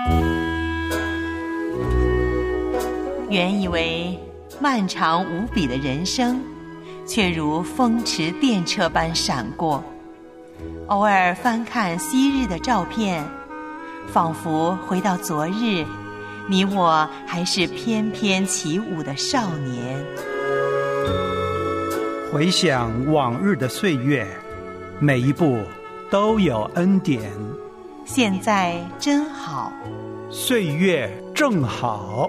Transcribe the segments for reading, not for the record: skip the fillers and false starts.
原以为漫长无比的人生，却如风驰电掣般闪过。偶尔翻看昔日的照片，仿佛回到昨日，你我还是翩翩起舞的少年。 回想往日的岁月，每一步都有恩典。 现在真好， 岁月正好。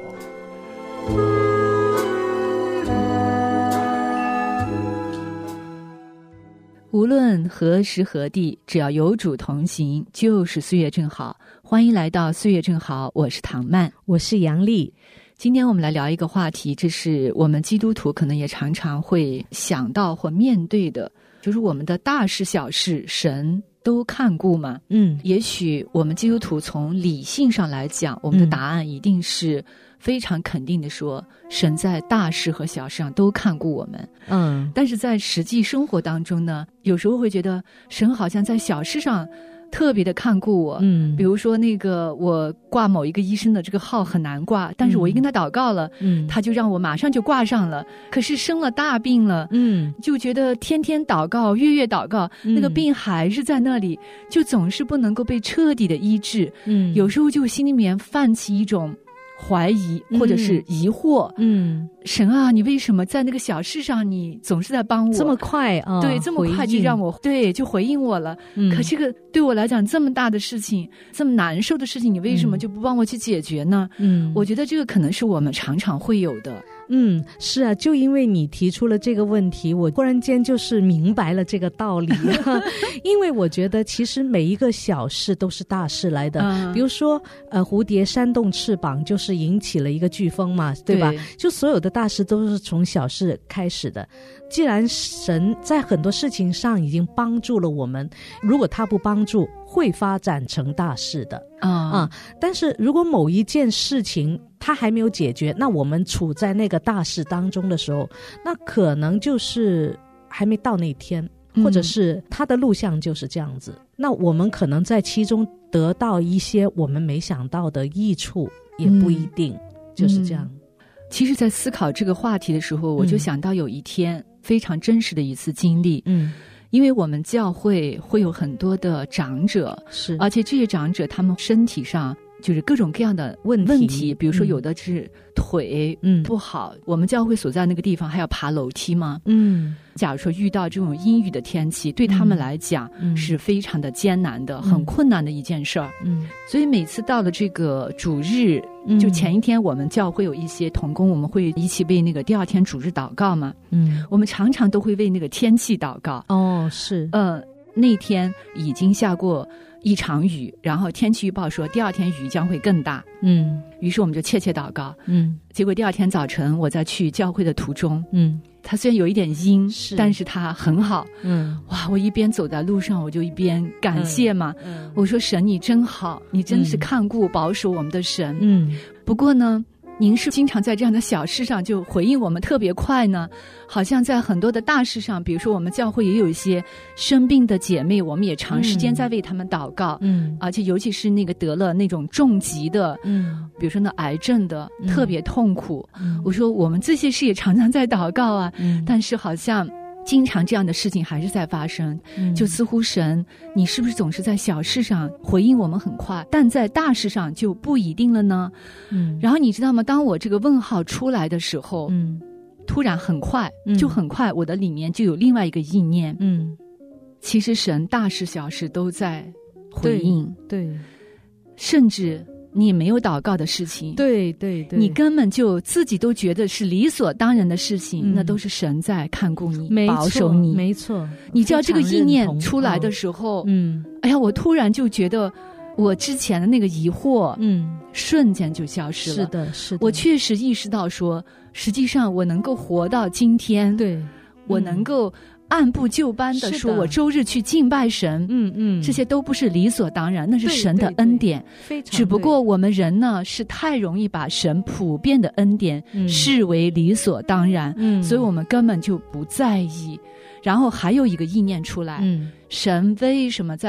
无论何时何地，只要有主同行，就是岁月正好。欢迎来到岁月正好，我是唐曼， 我是杨丽。 今天我们来聊一个话题，这是我们基督徒可能也常常会想到或面对的，就是我们的大事小事，神都看顾吗？也许我们基督徒从理性上来讲，我们的答案一定是非常肯定的说，神在大事和小事上都看顾我们。但是在实际生活当中呢，有时候会觉得神好像在小事上特别的看顾我。比如说那个我挂某一个医生的这个号很难挂，但是我一跟他祷告了，他就让我马上就挂上了。可是生了大病了，就觉得天天祷告，月月祷告，那个病还是在那里，就总是不能够被彻底的医治。有时候就心里面泛起一种怀疑或者是疑惑。神啊，你为什么在那个小事上你总是在帮我这么快啊？ 对，这么快就让我就回应我了。可这个对我来讲这么大的事情，这么难受的事情，你为什么就不帮我去解决呢？我觉得这个可能是我们常常会有的。 是啊，就因为你提出了这个问题，我忽然间就是明白了这个道理。因为我觉得其实每一个小事都是大事来的。比如说蝴蝶扇动翅膀就是引起了一个飓风嘛，对吧？就所有的大事都是从小事开始的。既然神在很多事情上已经帮助了我们，如果他不帮助，会发展成大事的。但是如果某一件事情它还没有解决，那我们处在那个大事当中的时候，那可能就是还没到那天，或者是它的路向就是这样子。那我们可能在其中得到一些我们没想到的益处，也不一定，就是这样。 其实在思考这个话题的时候，我就想到有一天非常真实的一次经历。因为我们教会会有很多的长者，是，而且这些长者他们身体上就是各种各样的问题，比如说有的是腿不好，我们教会所在那个地方还要爬楼梯嘛。假如说遇到这种阴雨的天气，对他们来讲是非常的艰难的，很困难的一件事儿。所以每次到了这个主日，就前一天我们教会有一些同工，我们会一起为那个第二天主日祷告嘛。我们常常都会为那个天气祷告。 是。 那天已经下过一场雨，然后天气预报说第二天雨将会更大。于是我们就切切祷告。结果第二天早晨我在去教会的途中，它虽然有一点阴，但是它很好。哇，我一边走在路上，我就一边感谢嘛。我说神你真好，你真是看顾保守我们的神。不过呢，您是经常在这样的小事上就回应我们特别快呢，好像在很多的大事上，比如说我们教会也有一些生病的姐妹，我们也长时间在为他们祷告。而且尤其是那个得了那种重疾的，比如说那癌症的，特别痛苦。我说我们这些事也常常在祷告啊，但是好像经常这样的事情还是在发生。就似乎神你是不是总是在小事上回应我们很快，但在大事上就不一定了呢？然后你知道吗，当我这个问号出来的时候，突然很快我的里面就有另外一个意念。其实神大事小事都在回应。对，甚至你没有祷告的事情，对，你根本就自己都觉得是理所当然的事情，那都是神在看顾你，保守你。没错，你知道这个意念出来的时候，哎呀，我突然就觉得我之前的那个疑惑，瞬间就消失了。是的，我确实意识到说，实际上我能够活到今天，对，我能够按部就班的说我周日去敬拜神，这些都不是理所当然，那是神的恩典。只不过我们人呢是太容易把神普遍的恩典视为理所当然，所以我们根本就不在意。然后还有一个意念出来，神为什么在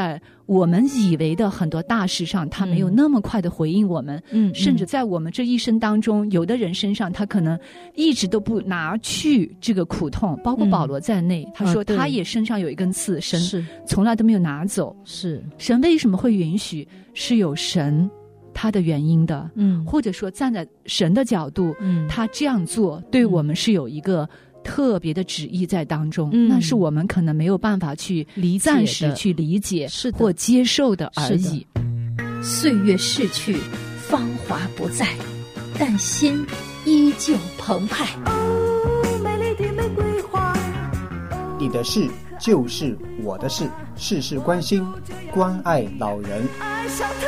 我们以为的很多大事上，他没有那么快的回应我们。甚至在我们这一生当中，有的人身上他可能一直都不拿去这个苦痛，包括保罗在内，他说他也身上有一根刺，神从来都没有拿走。是神为什么会允许？是有神他的原因的。或者说站在神的角度，他这样做对我们是有一个特别的旨意在当中，那是我们可能没有办法去暂时去理解或接受的而已。 岁月逝去，芳华不再，但心依旧澎湃。 美丽的玫瑰花， 你的事就是我的事，事事关心，关爱老人。 爱上他。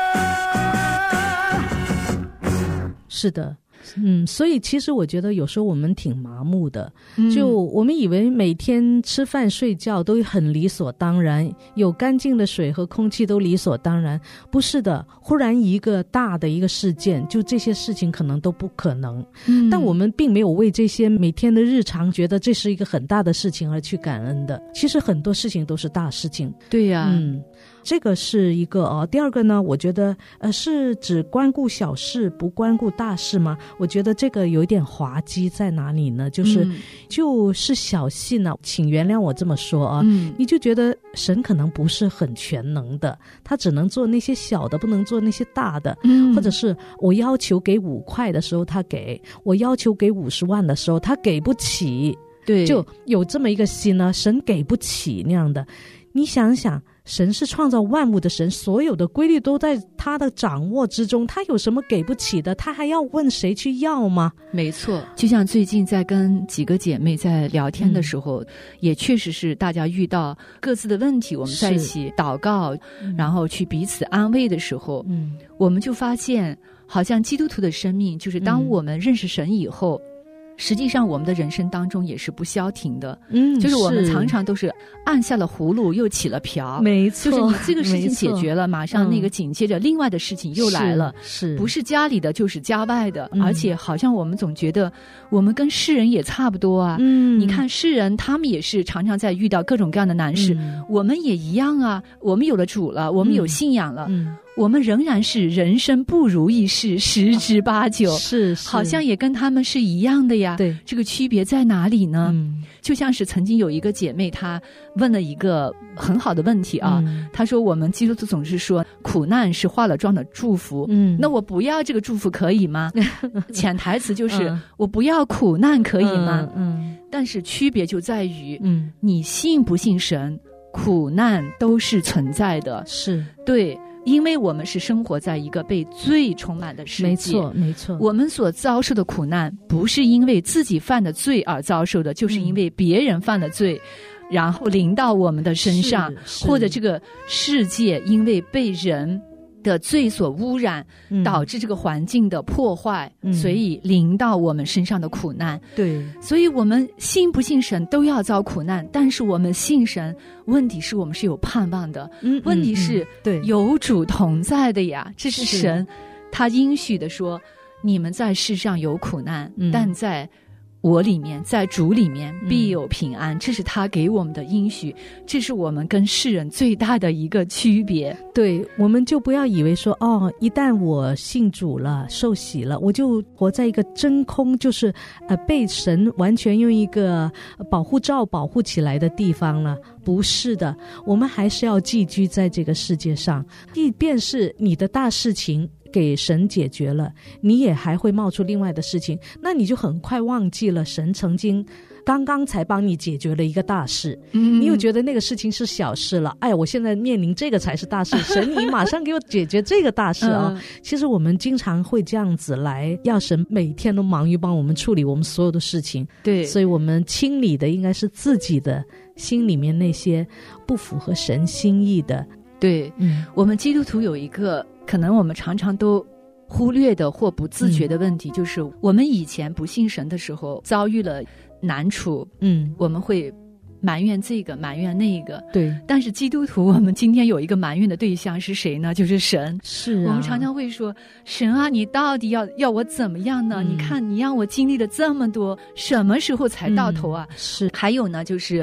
是的。所以其实我觉得有时候我们挺麻木的，就我们以为每天吃饭睡觉都很理所当然，有干净的水和空气都理所当然。不是的，忽然一个大的一个事件，就这些事情可能都不可能。但我们并没有为这些每天的日常觉得这是一个很大的事情而去感恩的。其实很多事情都是大事情。 对呀。 这个是一个第二个呢，我觉得是指关顾小事不关顾大事吗？我觉得这个有一点滑稽在哪里呢？就是小信呢，请原谅我这么说啊，你就觉得神可能不是很全能的，他只能做那些小的，不能做那些大的。或者是我要求给5块的时候他给，我要求给50万的时候他给不起。对，就有这么一个心呢，神给不起那样的。你想想，神是创造万物的神，所有的规律都在他的掌握之中，他有什么给不起的？他还要问谁去要吗？ 没错，就像最近在跟几个姐妹在聊天的时候，也确实是大家遇到各自的问题，我们在一起祷告，然后去彼此安慰的时候，我们就发现好像基督徒的生命，就是当我们认识神以后，实际上我们的人生当中也是不消停的。就是我们常常都是按下了葫芦又起了瓢。没错，就是你这个事情解决了，马上那个紧接着另外的事情又来了。不是家里的就是家外的。而且好像我们总觉得我们跟世人也差不多啊。你看世人他们也是常常在遇到各种各样的难事，我们也一样啊。我们有了主了，我们有信仰了，我们仍然是人生不如意事十之八九。是好像也跟他们是一样的呀。对，这个区别在哪里呢？就像是曾经有一个姐妹，她问了一个很好的问题啊。她说我们基督徒总是说苦难是化了妆的祝福，那我不要这个祝福可以吗？潜台词就是我不要苦难可以吗？但是区别就在于你信不信神，苦难都是存在的。是对，因为我们是生活在一个被罪充满的世界。没错没错，我们所遭受的苦难不是因为自己犯的罪而遭受的，就是因为别人犯的罪然后临到我们的身上，或者这个世界因为被人的罪所污染，导致这个环境的破坏，所以临到我们身上的苦难。对，所以我们信不信神都要遭苦难，但是我们信神，问题是我们是有盼望的，问题是有主同在的呀。这是神他应许的说，你们在世上有苦难，但在我里面，在主里面必有平安。这是他给我们的应许，这是我们跟世人最大的一个区别。对，我们就不要以为说一旦我信主了受洗了，我就活在一个真空，就是被神完全用一个保护罩保护起来的地方了。不是的，我们还是要寄居在这个世界上，即便是你的大事情给神解决了，你也还会冒出另外的事情，那你就很快忘记了神曾经刚刚才帮你解决了一个大事，你又觉得那个事情是小事了，哎，我现在面临这个才是大事，神你马上给我解决这个大事啊。其实我们经常会这样子来要神每天都忙于帮我们处理我们所有的事情。对，所以我们清理的应该是自己的心里面那些不符合神心意的。对，我们基督徒有一个可能我们常常都忽略的或不自觉的问题，就是我们以前不信神的时候遭遇了难处，我们会埋怨这个埋怨那个。对，但是基督徒我们今天有一个埋怨的对象是谁呢？就是神。是我们常常会说，神啊，你到底要我怎么样呢？你看你让我经历了这么多，什么时候才到头啊？是。还有呢，就是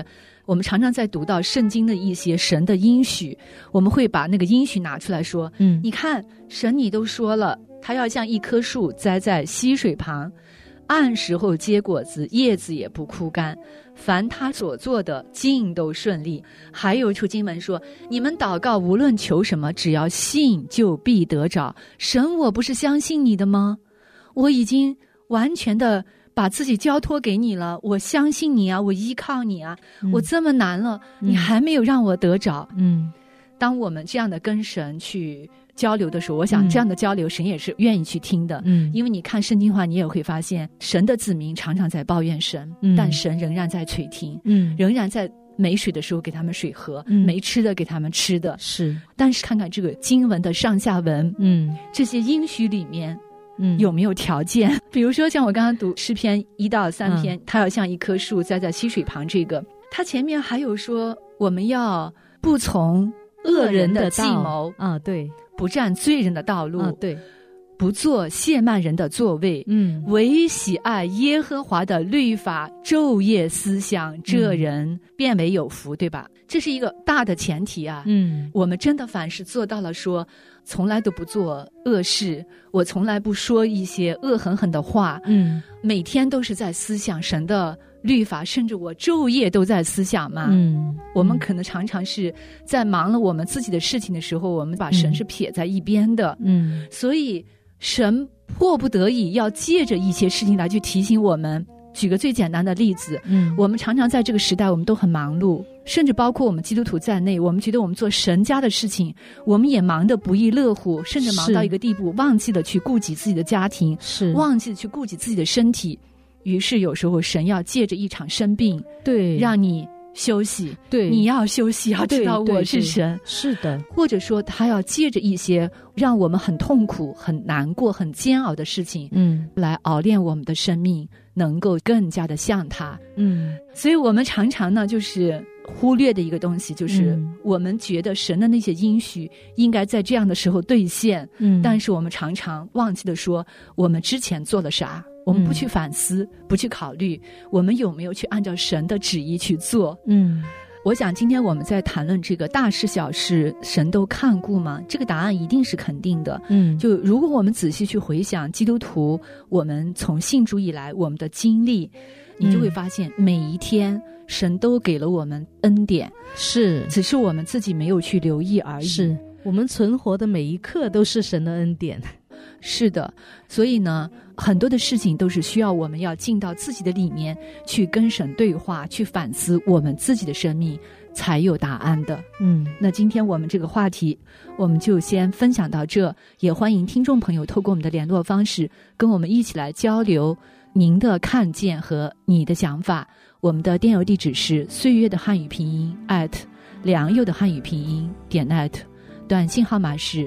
我们常常在读到圣经的一些神的应许，我们会把那个应许拿出来说，你看神你都说了，他要像一棵树栽在溪水旁，按时候结果子，叶子也不枯干，凡他所做的尽都顺利。还有处经文说，你们祷告无论求什么，只要信就必得着。神我不是相信你的吗？我已经完全的把自己交托给你了，我相信你啊，我依靠你啊，我这么难了，你还没有让我得着。当我们这样的跟神去交流的时候，我想这样的交流神也是愿意去听的。因为你看圣经话，你也会发现神的子民常常在抱怨神，但神仍然在垂听，仍然在没水的时候给他们水喝，没吃的给他们吃的。是，但是看看这个经文的上下文，这些应许里面有没有条件？比如说像我刚刚读诗篇1到3篇，它要像一棵树栽在溪水旁，这个它前面还有说我们要不从恶人的计谋啊，对， 不占罪人的道路啊， 对， 不做亵慢人的座位，唯喜爱耶和华的律法，昼夜思想，这人便为有福，对吧？这是一个大的前提啊。我们真的凡事做到了说从来都不做恶事，我从来不说一些恶狠狠的话，每天都是在思想神的律法，甚至我昼夜都在思想嘛。我们可能常常是在忙了我们自己的事情的时候，我们把神是撇在一边的。所以神迫不得已要借着一些事情来去提醒我们。举个最简单的例子，我们常常在这个时代我们都很忙碌，甚至包括我们基督徒在内，我们觉得我们做神家的事情，我们也忙得不亦乐乎，甚至忙到一个地步，忘记了去顾及自己的家庭，忘记了去顾及自己的身体。于是有时候神要借着一场生病，对，让你休息，对，你要休息，要知道我是神，是的。或者说他要借着一些让我们很痛苦、很难过、很煎熬的事情，来熬炼我们的生命，能够更加的像他。所以我们常常呢就是忽略的一个东西，就是我们觉得神的那些应许应该在这样的时候兑现，但是我们常常忘记了说我们之前做了啥，我们不去反思，不去考虑我们有没有去按照神的旨意去做。我想今天我们在谈论这个大事小事神都看顾吗？这个答案一定是肯定的。就如果我们仔细去回想基督徒我们从信主以来我们的经历，你就会发现每一天神都给了我们恩典，是，只是我们自己没有去留意而已。是， 我们存活的每一刻都是神的恩典。 是的，所以呢很多的事情都是需要我们要进到自己的里面去跟神对话，去反思我们自己的生命，才有答案的。那今天我们这个话题我们就先分享到这，也欢迎听众朋友透过我们的联络方式跟我们一起来交流您的看见和你的想法。我们的电邮地址是岁月的汉语拼音良友的汉语拼音.net，短信号码是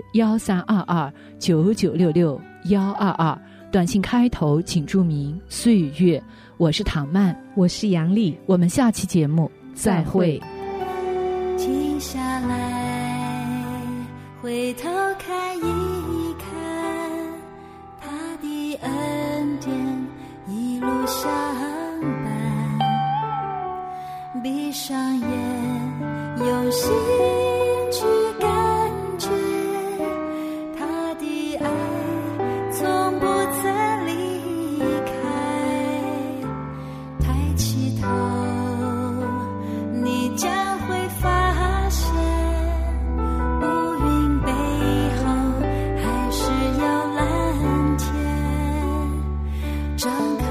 132299662122，短信开头请注明岁月。我是唐曼， 我是杨丽， 我们下期节目再会。 停下来，回头看一看，他的恩典一路相伴，闭上眼，用心去感觉他的爱从不曾离开，抬起头你将会发现乌云背后还是有蓝天，张开